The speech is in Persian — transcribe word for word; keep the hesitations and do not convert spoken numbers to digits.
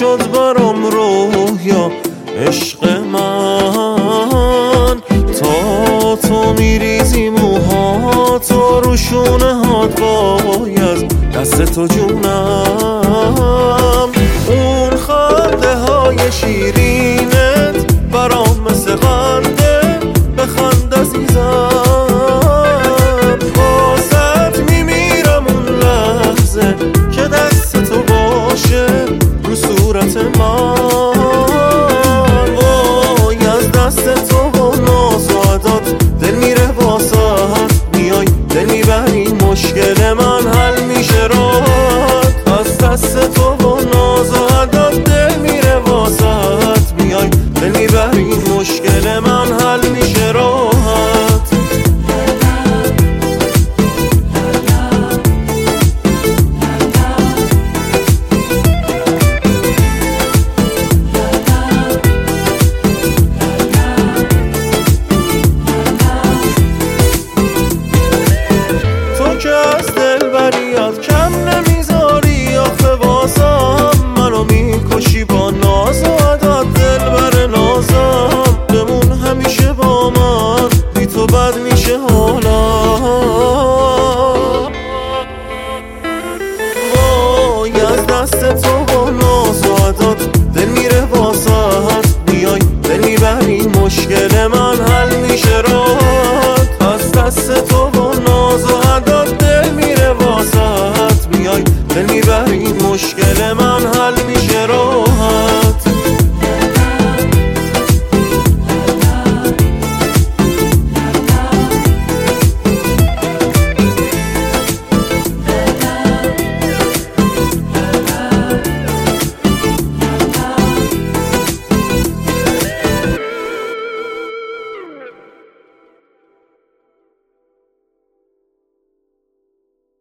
شد برام رویا عشق من، تا تو میریزی موهاتو رو شونه هات باید دست تو جونم. اون خنده های شیرینت برام مثل خنده، بخند عزیزم. واسط میمیرم اون لحظه که دست تو باشه رو صورت من. وای از دست تو و ناز و عدات دل میره واسط، میای دل میبری مشکل من حل میشه راحت. از دست تو و ناز و عدات دل میره واسط، میای دل میبری مشکل من حل میشه راحت. کم نمیذاری آخه واسم، منو میکشی با ناز و عدد دل بر نازم. بمون همیشه با من، بی تو بد میشه حالم. وای از دست تو با ناز و عدد دل میره واسط، میای دل میبری مشکل من حل میشه را.